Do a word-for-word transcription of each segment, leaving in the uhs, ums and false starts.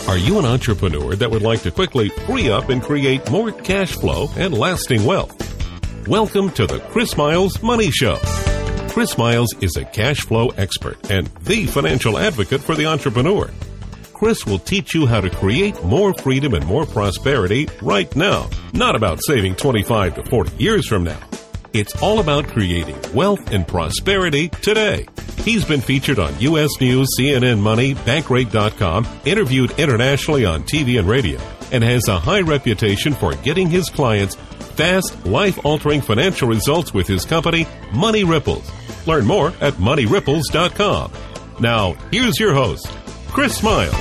Are you an entrepreneur that would like to quickly free up and create more cash flow and lasting wealth? Welcome to the Chris Miles Money Show. Chris Miles is a cash flow expert and the financial advocate for the entrepreneur. Chris will teach you how to create more freedom and more prosperity right now, not about saving twenty-five to forty years from now. It's all about creating wealth and prosperity today. He's been featured on U S News, C N N Money, Bankrate dot com, interviewed internationally on T V and radio, and has a high reputation for getting his clients fast, life-altering financial results with his company, Money Ripples. Learn more at money ripples dot com. Now, here's your host, Chris Miles.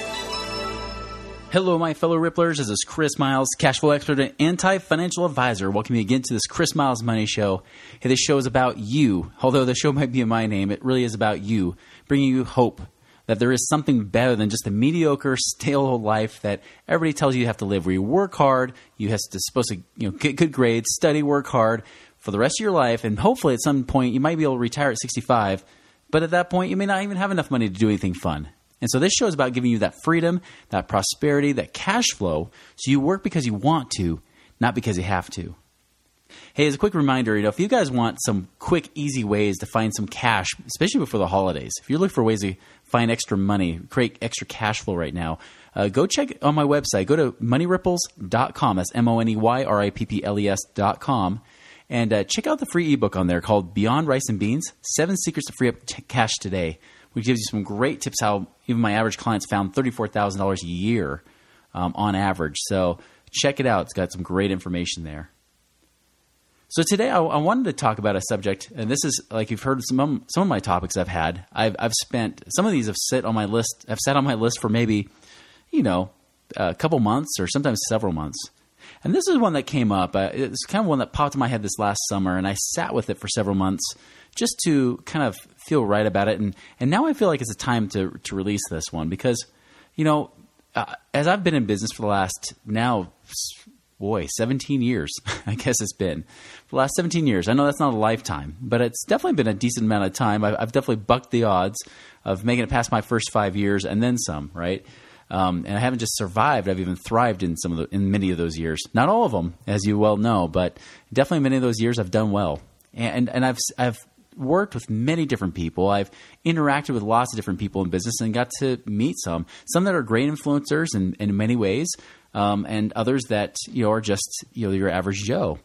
Hello, my fellow Ripplers. This is Chris Miles, cash flow expert and anti-financial advisor. Welcome you again to this Chris Miles Money Show. Hey, this show is about you. Although the show might be in my name, it really is about you, bringing you hope that there is something better than just a mediocre, stale old life that everybody tells you you have to live, where you work hard, you have to supposed to you know get good grades, study, work hard for the rest of your life, and hopefully at some point you might be able to retire at sixty-five, but at that point you may not even have enough money to do anything fun. And so this show is about giving you that freedom, that prosperity, that cash flow, so you work because you want to, not because you have to. Hey, as a quick reminder, you know, if you guys want some quick, easy ways to find some cash, especially before the holidays, if you're looking for ways to find extra money, create extra cash flow right now, uh, go check on my website. Go to money ripples dot com. That's M O N E Y R I P P L E S dot com. And uh, check out the free ebook on there called Beyond Rice and Beans, Seven Secrets to Free Up t- Cash Today, which gives you some great tips how even my average clients found thirty-four thousand dollars a year um, on average. So check it out. It's got some great information there. So today I, I wanted to talk about a subject, and this is like you've heard some of, some of my topics I've had. I've, I've spent some of these have sit on my list. Have sat on my list for maybe, you know, a couple months or sometimes several months. And this is one that came up. Uh, it's kind of one that popped in my head this last summer, and I sat with it for several months just to kind of feel right about it. And and now I feel like it's a time to to release this one because, you know, uh, as I've been in business for the last now. Boy, seventeen years, I guess it's been. For the last seventeen years. I know that's not a lifetime, but it's definitely been a decent amount of time. I've, I've definitely bucked the odds of making it past my first five years and then some, right? Um, and I haven't just survived. I've even thrived in some of the, in many of those years. Not all of them, as you well know, but definitely many of those years I've done well. And and I've I've worked with many different people. I've interacted with lots of different people in business and got to meet some. Some that are great influencers in, in many ways. Um, and others that, you know, are just, you know, your average Joe.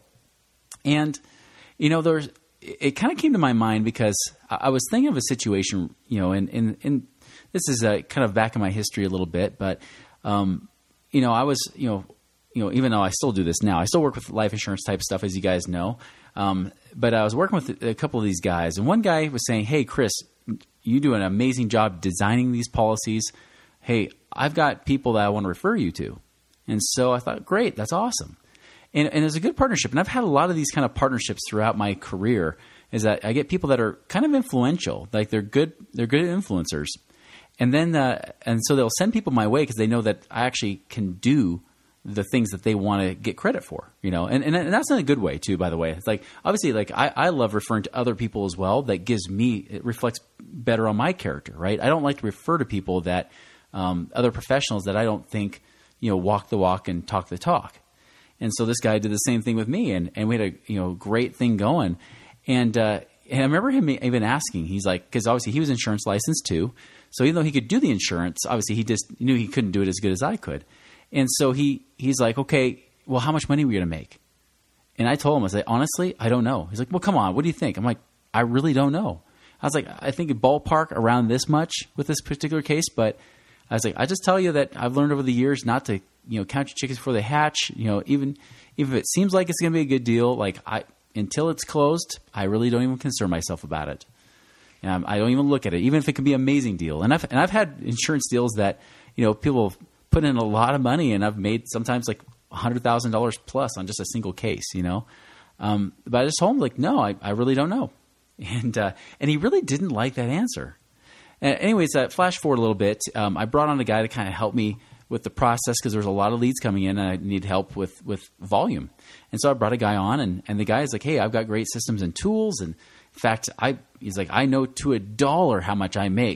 And, you know, there's, it kind of came to my mind because I, I was thinking of a situation, you know, and, and, and this is uh, kind of back in my history a little bit, but, um, you know, I was, you know, you know, even though I still do this now, I still work with life insurance type stuff, as you guys know. Um, but I was working with a couple of these guys, and one guy was saying, "Hey, Chris, you do an amazing job designing these policies. Hey, I've got people that I want to refer you to." And so I thought, great, that's awesome. And, and it's a good partnership. And I've had a lot of these kind of partnerships throughout my career is that I get people that are kind of influential, like they're good, they're good influencers. And then, uh, and so they'll send people my way because they know that I actually can do the things that they want to get credit for, you know, and, and, and that's in a good way too, by the way. It's like, obviously, like I, I love referring to other people as well. That gives me, it reflects better on my character, right? I don't like to refer to people that, um, other professionals that I don't think, you know, walk the walk and talk the talk. And so this guy did the same thing with me, and, and we had a, you know, great thing going. And, uh, and I remember him even asking, he's like, because obviously he was insurance licensed too. So even though he could do the insurance, obviously he just knew he couldn't do it as good as I could. And so he, he's like, okay, well, how much money are we going to make? And I told him, I was like, honestly, I don't know. He's like, well, come on, what do you think? I'm like, I really don't know. I was like, I think a ballpark around this much with this particular case, but I was like, I just tell you that I've learned over the years not to, you know, count your chickens before they hatch. You know, even, even if it seems like it's going to be a good deal, like I, until it's closed, I really don't even concern myself about it. And I don't even look at it, even if it could be an amazing deal. And I've, and I've had insurance deals that, you know, people have put in a lot of money and I've made sometimes like one hundred thousand dollars plus on just a single case, you know. Um, but I just told him, like, no, I, I really don't know. And, uh, and he really didn't like that answer. Anyways, uh, flash forward a little bit. Um, I brought on a guy to kind of help me with the process because there was a lot of leads coming in and I need help with, with volume. And so I brought a guy on and, and the guy is like, hey, I've got great systems and tools. And in fact, I he's like, I know to a dollar how much I make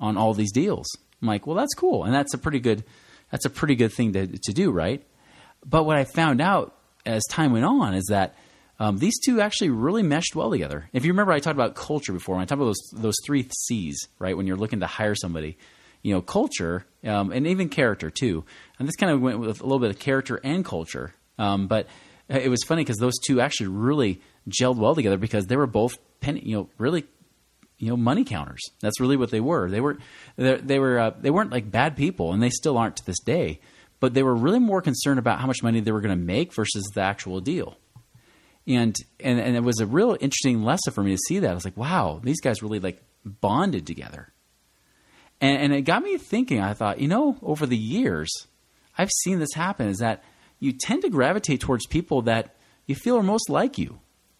on all these deals. I'm like, well, that's cool. And that's a pretty good, that's a pretty good thing to, to do, right? But what I found out as time went on is that um, these two actually really meshed well together. If you remember, I talked about culture before. When I talked about those, those three C's, right? When you're looking to hire somebody, you know, culture, um, and even character too. And this kind of went with a little bit of character and culture. Um, but it was funny because those two actually really gelled well together because they were both penny, you know, really, you know, money counters. That's really what they were. They were, they were, uh, they weren't like bad people, and they still aren't to this day. But they were really more concerned about how much money they were going to make versus the actual deal. And, and and it was a real interesting lesson for me to see that. I was like, wow, these guys really like bonded together. And, and it got me thinking. I thought, you know, over the years, I've seen this happen, is that you tend to gravitate towards people that you feel are most like you.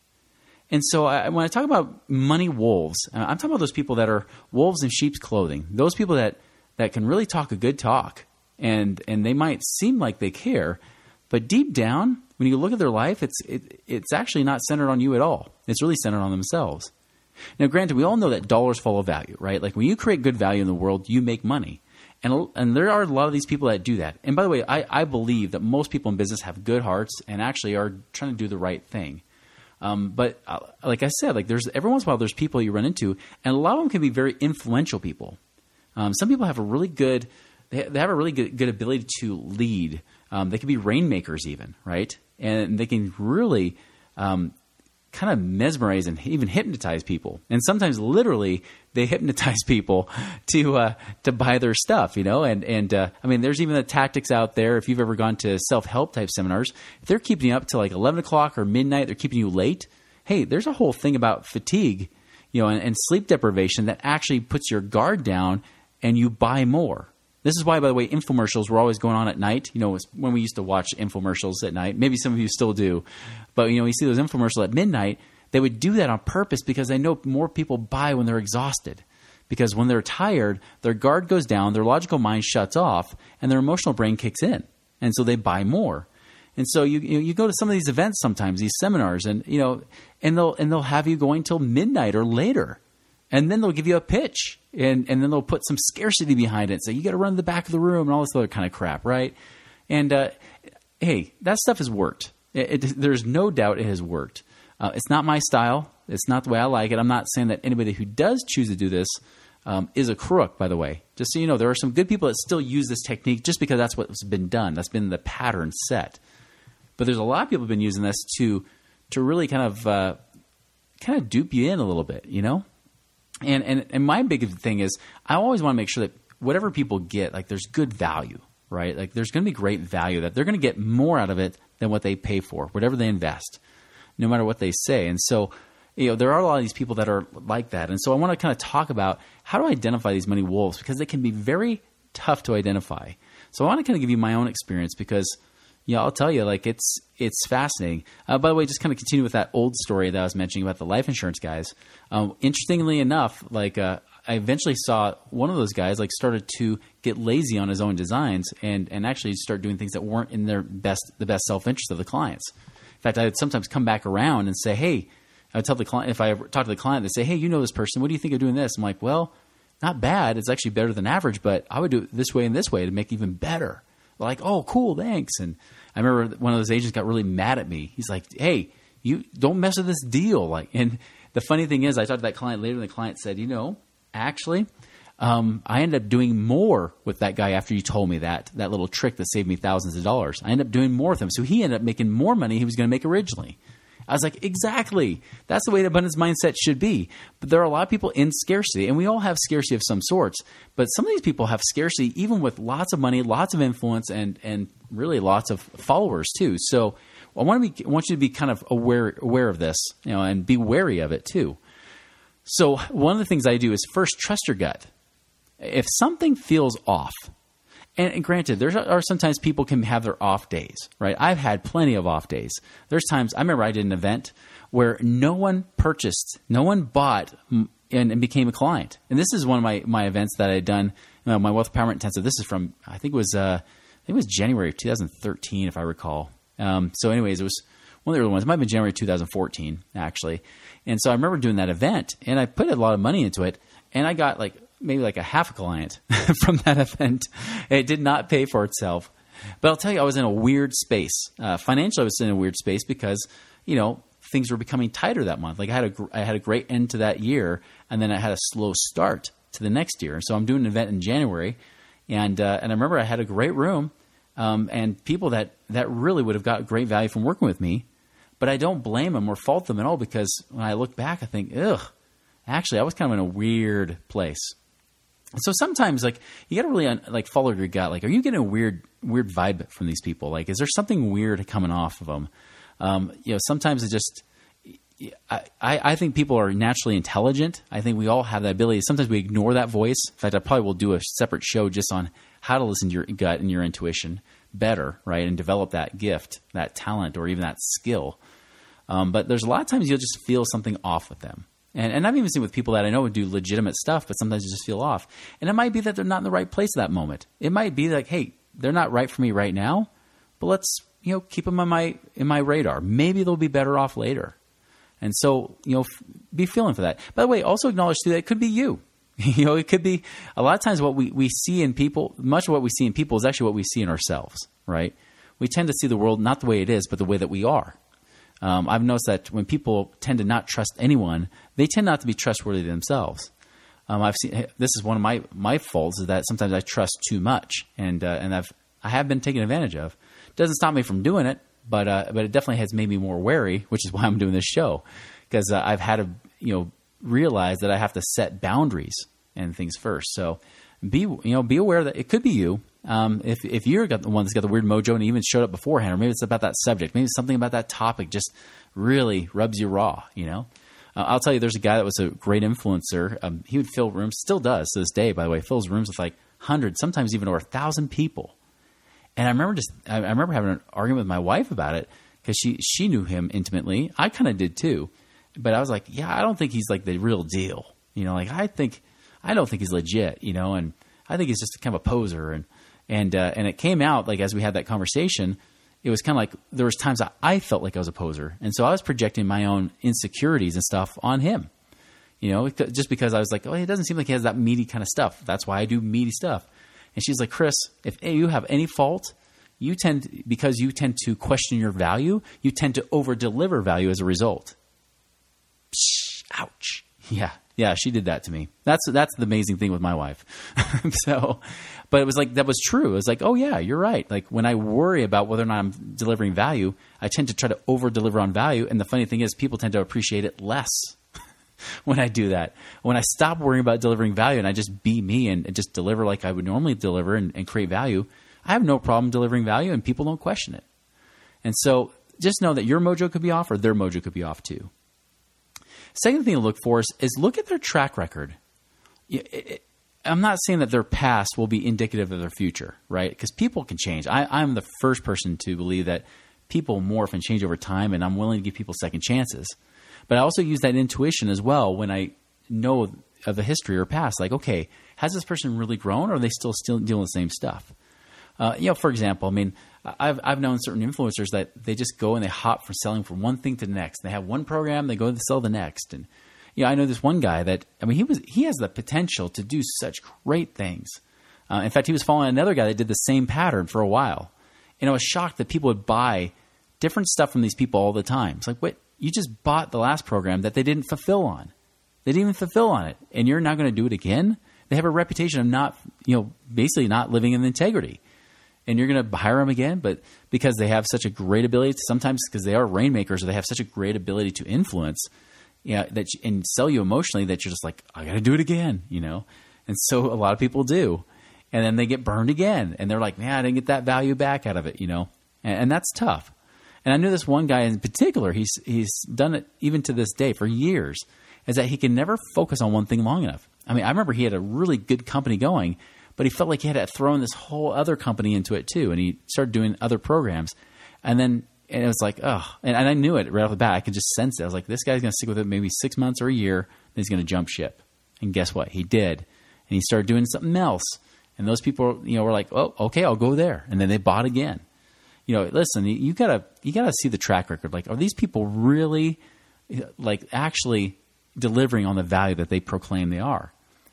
And so I, when I talk about money wolves, I'm talking about those people that are wolves in sheep's clothing, those people that, that can really talk a good talk. And and they might seem like they care, but deep down, when you look at their life, it's it, it's actually not centered on you at all. It's really centered on themselves. Now, granted, we all know that dollars follow value, right? Like when you create good value in the world, you make money. And and there are a lot of these people that do that. And by the way, I, I believe that most people in business have good hearts and actually are trying to do the right thing. Um, but uh, like I said, like there's every once in a while there's people you run into, and a lot of them can be very influential people. Um, some people have a really good They have a really good, good ability to lead. Um, they can be rainmakers even, right? And they can really um, kind of mesmerize and even hypnotize people. And sometimes literally they hypnotize people to uh, to buy their stuff, you know? And, and uh, I mean, there's even the tactics out there. If you've ever gone to self-help type seminars, if they're keeping you up till like eleven o'clock or midnight, they're keeping you late. Hey, there's a whole thing about fatigue, you know, and, and sleep deprivation that actually puts your guard down and you buy more. This is why, by the way, infomercials were always going on at night. You know, when we used to watch infomercials at night. Maybe some of you still do. But, you know, you see those infomercials at midnight. They would do that on purpose because they know more people buy when they're exhausted. Because when they're tired, their guard goes down, their logical mind shuts off, and their emotional brain kicks in. And so they buy more. And so you you, you go to some of these events sometimes, these seminars, and, you know, and they'll and they'll have you going till midnight or later. And then they'll give you a pitch, and, and then they'll put some scarcity behind it. So you got to run to the back of the room and all this other kind of crap, right? And uh, hey, that stuff has worked. It, it, there's no doubt it has worked. Uh, it's not my style. It's not the way I like it. I'm not saying that anybody who does choose to do this um, is a crook, by the way. Just so you know, there are some good people that still use this technique just because that's what's been done. That's been the pattern set. But there's a lot of people who have been using this to to really kind of uh, kind of dupe you in a little bit, you know? And, and and my big thing is I always want to make sure that whatever people get, like there's good value, right? Like there's going to be great value, that they're going to get more out of it than what they pay for, whatever they invest, no matter what they say. And so, you know, there are a lot of these people that are like that. And so I want to kind of talk about how to identify these money wolves, because they can be very tough to identify. So I want to kind of give you my own experience because, yeah, I'll tell you, like it's it's fascinating. Uh, by the way, just kind of continue with that old story that I was mentioning about the life insurance guys. Um, interestingly enough, like uh, I eventually saw one of those guys like started to get lazy on his own designs and and actually start doing things that weren't in their best the best self interest of the clients. In fact, I would sometimes come back around and say, hey, I would tell the client, if I talk to the client, they say, hey, you know this person, what do you think of doing this? I'm like, well, not bad. It's actually better than average, but I would do it this way and this way to make it even better. Like, oh, cool, thanks. And I remember one of those agents got really mad at me. He's like, hey, you don't mess with this deal. Like, and the funny thing is, I talked to that client later, and the client said, you know, actually, um, I ended up doing more with that guy after you told me that, that little trick that saved me thousands of dollars. I ended up doing more with him. So he ended up making more money he was going to make originally. I was like, exactly. That's the way the abundance mindset should be. But there are a lot of people in scarcity, and we all have scarcity of some sorts. But some of these people have scarcity even with lots of money, lots of influence, and and really lots of followers too. So I want to be, I want you to be kind of aware aware of this, you know, and be wary of it too. So one of the things I do is first trust your gut. If something feels off, and, and granted, there are sometimes people can have their off days, right? I've had plenty of off days. There's times, I remember I did an event where no one purchased, no one bought and, and became a client. And this is one of my, my events that I had done, you know, my Wealth Empowerment Intensive. This is from, I think it was, uh, I think it was January of two thousand thirteen, if I recall. Um, so anyways, it was one of the early ones. It might have been January two thousand fourteen, actually. And so I remember doing that event, and I put a lot of money into it, and I got like maybe like a half a client from that event. It did not pay for itself. But I'll tell you, I was in a weird space. Uh, financially, I was in a weird space because, you know, things were becoming tighter that month. Like I had a, gr- I had a great end to that year, and then I had a slow start to the next year. And so I'm doing an event in January, and uh, and I remember I had a great room, um, and people that, that really would have got great value from working with me. But I don't blame them or fault them at all, because when I look back, I think, ugh, actually, I was kind of in a weird place. So sometimes, like, you got to really un- like follow your gut. Like, are you getting a weird, weird vibe from these people? Like, is there something weird coming off of them? Um, you know, sometimes it just. I, I think people are naturally intelligent. I think we all have that ability. Sometimes we ignore that voice. In fact, I probably will do a separate show just on how to listen to your gut and your intuition better, right, and develop that gift, that talent, or even that skill. Um, but there's a lot of times you'll just feel something off with them. And, and I've even seen with people that I know would do legitimate stuff, but sometimes you just feel off. And it might be that they're not in the right place at that moment. It might be like, hey, they're not right for me right now, but let's, you know, keep them on my in my radar. Maybe they'll be better off later. And so, you know, f- be feeling for that. By the way, also acknowledge too that it could be you. You know, it could be a lot of times what we, we see in people, much of what we see in people is actually what we see in ourselves, right? We tend to see the world not the way it is, but the way that we are. Um, I've noticed that when people tend to not trust anyone, they tend not to be trustworthy themselves. Um, I've seen this is one of my, my faults, is that sometimes I trust too much, and uh, and I've I have been taken advantage of. It doesn't stop me from doing it, but uh, but it definitely has made me more wary, which is why I'm doing this show, because uh, I've had to you know realize that I have to set boundaries and things first. So be you know be aware that it could be you. Um, if if you're got the one that's got the weird mojo and even showed up beforehand, or maybe it's about that subject, maybe something about that topic just really rubs you raw, you know. Uh, I'll tell you, there's a guy that was a great influencer. Um, he would fill rooms, still does to this day, by the way, fills rooms with like hundreds, sometimes even over a thousand people. And I remember just, I, I remember having an argument with my wife about it, because she she knew him intimately. I kind of did too, but I was like, yeah, I don't think he's like the real deal, you know. Like I think, I don't think he's legit, you know, and I think he's just kind of a poser. And and uh, and it came out like as we had that conversation. It was kind of like there was times that I felt like I was a poser. And so I was projecting my own insecurities and stuff on him, you know, just because I was like, oh, it doesn't seem like he has that meaty kind of stuff. That's why I do meaty stuff. And she's like, Chris, if you have any fault, you tend, because you tend to question your value, you tend to over deliver value as a result. Psh, ouch. Yeah. Yeah. She did that to me. That's, that's the amazing thing with my wife. so, But it was like, that was true. It was like, oh yeah, you're right. Like when I worry about whether or not I'm delivering value, I tend to try to over deliver on value. And the funny thing is people tend to appreciate it less when I do that. When I stop worrying about delivering value and I just be me and, and just deliver like I would normally deliver and, and create value, I have no problem delivering value and people don't question it. And so just know that your mojo could be off or their mojo could be off too. Second thing to look for is, is look at their track record. It, it, I'm not saying that their past will be indicative of their future, right? Because people can change. I, I'm the first person to believe that people morph and change over time, and I'm willing to give people second chances. But I also use that intuition as well when I know of the history or past. Like, okay, has this person really grown, or are they still still dealing with the same stuff? Uh, you know, for example, I mean, I've I've known certain influencers that they just go and they hop from selling from one thing to the next. They have one program, they go to sell the next, and you know, I know this one guy that, I mean, he was he has the potential to do such great things. Uh, in fact, he was following another guy that did the same pattern for a while. And I was shocked that people would buy different stuff from these people all the time. It's like, wait, you just bought the last program that they didn't fulfill on. They didn't even fulfill on it. And you're now going to do it again? They have a reputation of not, you know, basically not living in integrity. And you're going to hire them again, but because they have such a great ability, sometimes because they are rainmakers or they have such a great ability to influence, yeah, that and sell you emotionally that you're just like, I got to do it again, you know? And so a lot of people do. And then they get burned again. And they're like, man, I didn't get that value back out of it, you know? And, and that's tough. And I knew this one guy in particular, he's he's done it even to this day for years, is that he can never focus on one thing long enough. I mean, I remember he had a really good company going, but he felt like he had to throw in this whole other company into it too. And he started doing other programs. And then And it was like, oh, and, and I knew it right off the bat. I could just sense it. I was like, this guy's going to stick with it maybe six months or a year. Then he's going to jump ship. And guess what? He did. And he started doing something else. And those people, you know, were like, oh, okay, I'll go there. And then they bought again. You know, listen, you gotta, you gotta see the track record. Like, are these people really, like, actually delivering on the value that they proclaim they are?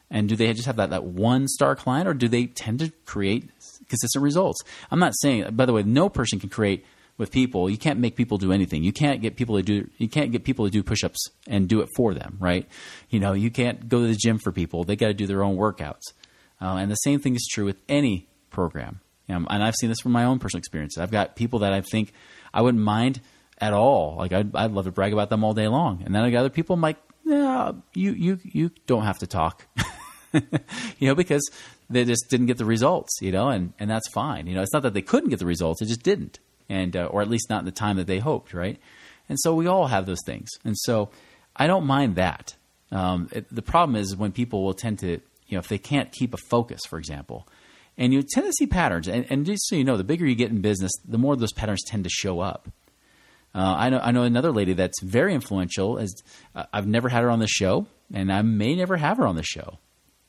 And do they just have that, that one star client, or do they tend to create consistent results? I'm not saying, by the way, no person can create with people. You can't make people do anything. You can't get people to do, you can't get people to do push-ups and do it for them, right? You know, you can't go to the gym for people. They got to do their own workouts. Uh, and the same thing is true with any program. Um, and I've seen this from my own personal experience. I've got people that I think I wouldn't mind at all. Like I'd, I'd love to brag about them all day long. And then I got other people I'm like, yeah, you, you, you don't have to talk, you know, because they just didn't get the results, you know, and, and that's fine. You know, it's not that they couldn't get the results. It just didn't. And, uh, or at least not in the time that they hoped. Right. And so we all have those things. And so I don't mind that. Um, it, the problem is when people will tend to, you know, if they can't keep a focus, for example, and you tend to see patterns. And, and just so you know, the bigger you get in business, the more those patterns tend to show up. Uh, I know I know another lady that's very influential. As uh, I've never had her on the show, and I may never have her on the show.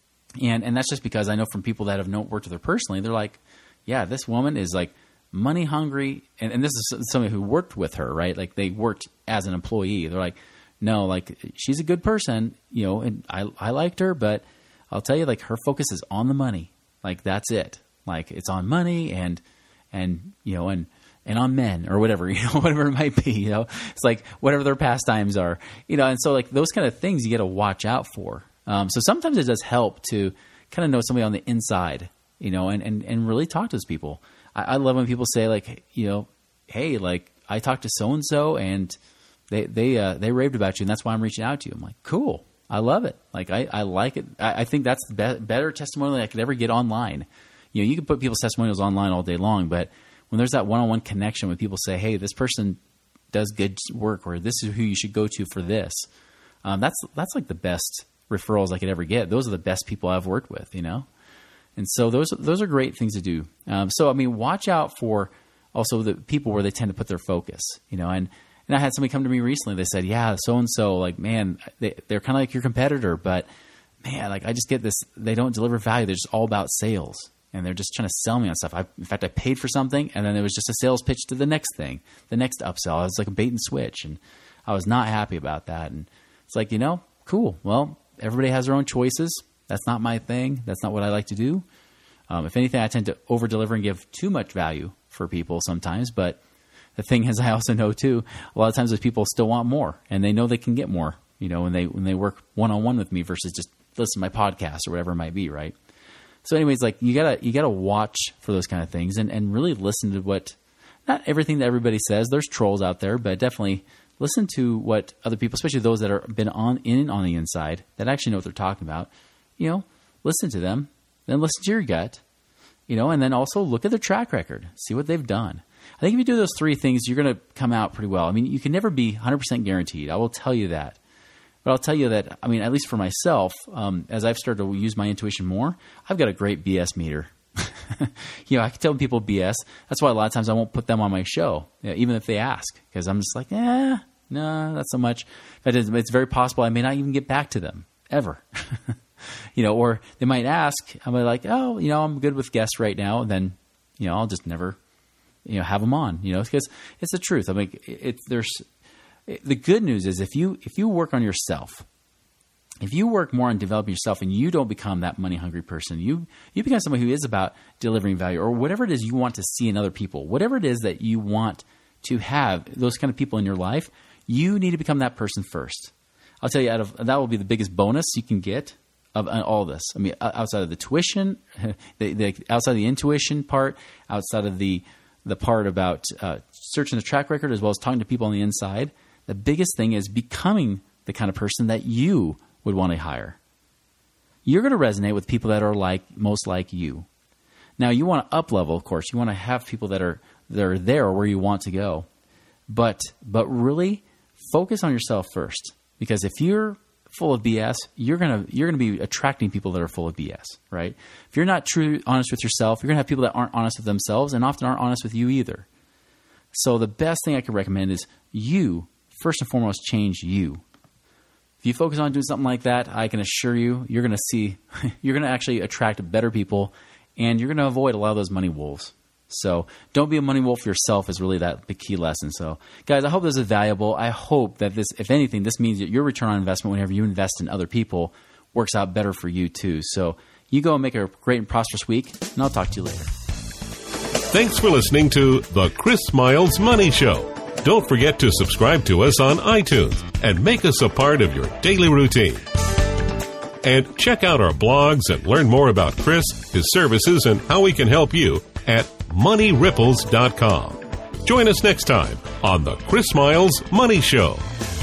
And and that's just because I know from people that have known, worked with her personally, they're like, yeah, this woman is like money hungry. And, and this is somebody who worked with her, right? Like they worked as an employee. They're like, no, like she's a good person, you know, and I I liked her, but I'll tell you, like her focus is on the money. Like that's it. Like it's on money and and you know and and on men or whatever, you know, whatever it might be, you know. It's like whatever their pastimes are, you know. And so like those kind of things you got to watch out for. Um, so sometimes it does help to kind of know somebody on the inside, you know, and and, and really talk to those people. I, I love when people say like, you know, hey, like I talked to so and so and they they uh, they raved about you and that's why I'm reaching out to you. I'm like, cool. I love it. Like I, I like it. I, I think that's the be- better testimonial I could ever get online. You know, you can put people's testimonials online all day long, but when there's that one-on-one connection when people say, hey, this person does good work or this is who you should go to for this, um, that's that's like the best referrals I could ever get. Those are the best people I've worked with, you know? And so those those are great things to do. Um, so, I mean, watch out for also the people where they tend to put their focus, you know, and And I had somebody come to me recently. They said, yeah, so-and-so, like, man, they, they're kind of like your competitor, but man, like I just get this, they don't deliver value. They're just all about sales and they're just trying to sell me on stuff. I, in fact, I paid for something and then it was just a sales pitch to the next thing, the next upsell. It was like a bait and switch and I was not happy about that. And it's like, you know, cool. Well, everybody has their own choices. That's not my thing. That's not what I like to do. Um, if anything, I tend to over deliver and give too much value for people sometimes, but the thing is, I also know too, a lot of times those people still want more and they know they can get more, you know, when they, when they work one-on-one with me versus just listen to my podcast or whatever it might be. Right. So anyways, like you gotta, you gotta watch for those kind of things and, and really listen to what, not everything that everybody says. There's trolls out there, but definitely listen to what other people, especially those that are been on in on the inside that actually know what they're talking about, you know, listen to them, then listen to your gut, you know, and then also look at their track record, see what they've done. I think if you do those three things, you're going to come out pretty well. I mean, you can never be one hundred percent guaranteed. I will tell you that. But I'll tell you that, I mean, at least for myself, um, as I've started to use my intuition more, I've got a great B S meter. You know, I can tell people B S. That's why a lot of times I won't put them on my show, you know, even if they ask, because I'm just like, eh, no, not so much. But it's, it's very possible I may not even get back to them, ever. You know, or they might ask, I'm like, oh, you know, I'm good with guests right now. And then, you know, I'll just never... you know, have them on, you know, because it's the truth. I mean, it's, there's, it, the good news is if you, if you work on yourself, if you work more on developing yourself and you don't become that money hungry person, you, you become somebody who is about delivering value or whatever it is you want to see in other people, whatever it is that you want to have those kind of people in your life, you need to become that person first. I'll tell you, out of, that will be the biggest bonus you can get of all this. I mean, outside of the tuition, the, the outside of the intuition part, outside of the, the part about uh, searching the track record as well as talking to people on the inside, the biggest thing is becoming the kind of person that you would want to hire. You're going to resonate with people that are like most like you. Now, you want to up level, of course. You want to have people that are that are there where you want to go, but but really focus on yourself first. Because if you're full of B S, you're gonna you're gonna be attracting people that are full of B S, right? If you're not true honest with yourself, you're gonna have people that aren't honest with themselves and often aren't honest with you either. So the best thing I can recommend is you first and foremost change you. If you focus on doing something like that, I can assure you, you're gonna see, you're gonna actually attract better people, and you're gonna avoid a lot of those money wolves. So don't be a money wolf yourself is really that the key lesson. So guys, I hope this is valuable. I hope that this, if anything, this means that your return on investment whenever you invest in other people works out better for you too. So you go and make a great and prosperous week, and I'll talk to you later. Thanks for listening to The Chris Miles Money Show. Don't forget to subscribe to us on iTunes and make us a part of your daily routine. And check out our blogs and learn more about Chris, his services, and how we can help you at money ripples dot com. Join us next time on The Chris Miles Money Show.